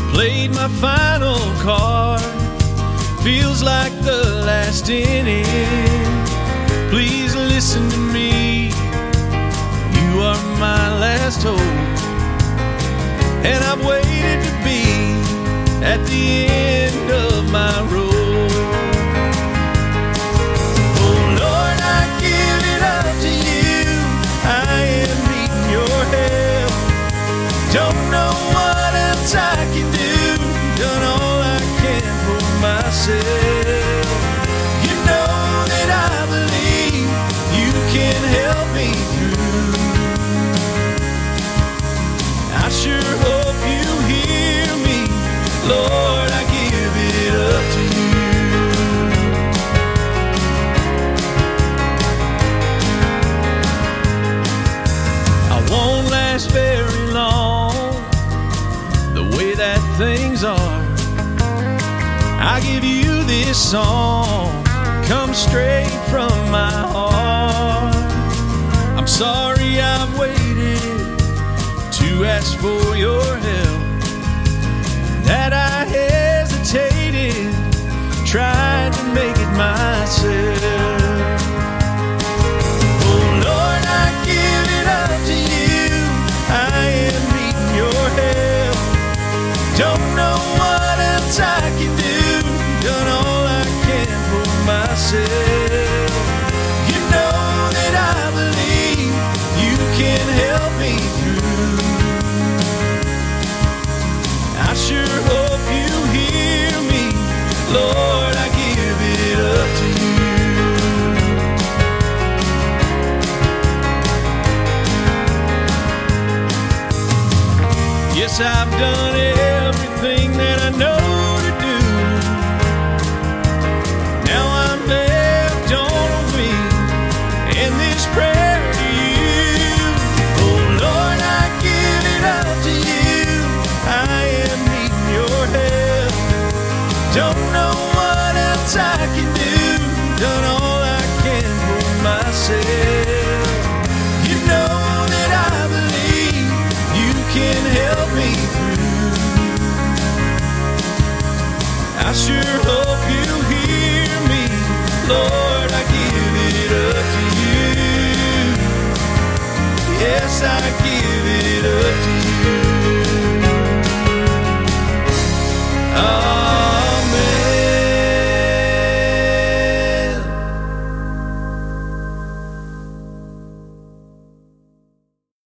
Played my final card, feels like the last inning. Please listen to me, you are my last hope, and I've waited to be at the end of my road. Oh Lord, I give it up to you, I am needing your help. Don't know what else I can do, done all I can for myself. You know that I believe you can help me through. I sure hope you hear me, Lord, I give it up to you. I won't last very long, the way that things are. I give you this song, comes straight from my heart. I'm sorry I've waited to ask for your help, that I hesitated, tried to make it myself. Oh Lord, I give it up to you, I am needing your help. Don't know what else I can do, done all I can for myself. You know that I believe you can help me through. I sure hope you hear me, Lord, I give it up to you. Yes, I've done everything that I know to do. Now I'm left on a wing, and this prayer to you. Oh Lord, I give it up to you, I am needing your help. Don't know what else I can do, done all I can for myself. You know that I believe you can help me through. I sure hope you hear me, Lord, I give it up to you. Yes, I give it up to you.